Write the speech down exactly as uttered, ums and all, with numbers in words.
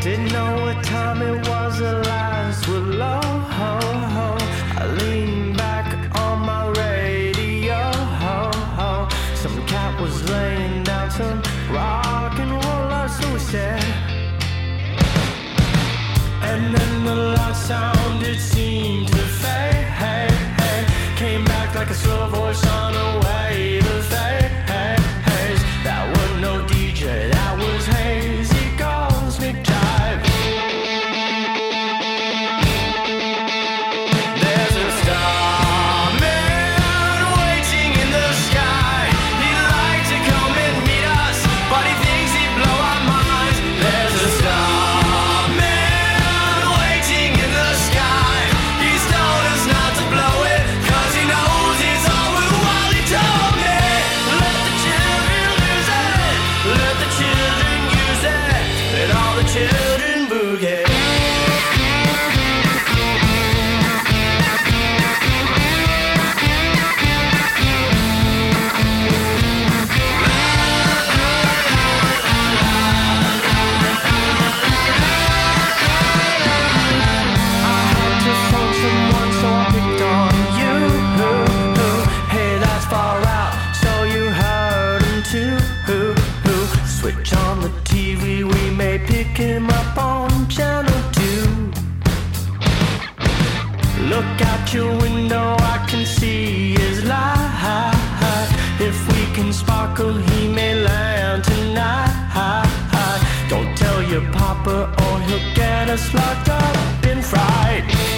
Didn't know what time it was, the lights were low. I leaned back on my radio. Some cat was laying down some rock and roll, so we said. And then the loud sound, it seemed to fade. Came back like a slow voice on a wave of fade. That was no D J, that was hazy cosmic jive. There's a starman waiting in the sky. He'd like to come and meet us, but he thinks he'd blow our minds. There's a starman waiting in the sky. He's told us not to blow it, cause he knows it's all worthwhile. He told me, let the children lose it, let the children use it, let all the children boogie. To phone someone, so I picked on you. Hey, that's far out, so you heard him too. Switch on the T V, we may pick him up on channel two. Look out your window, I can see his light. If we can sparkle, he may land tonight. Don't tell your papa or he'll get us locked up in fright.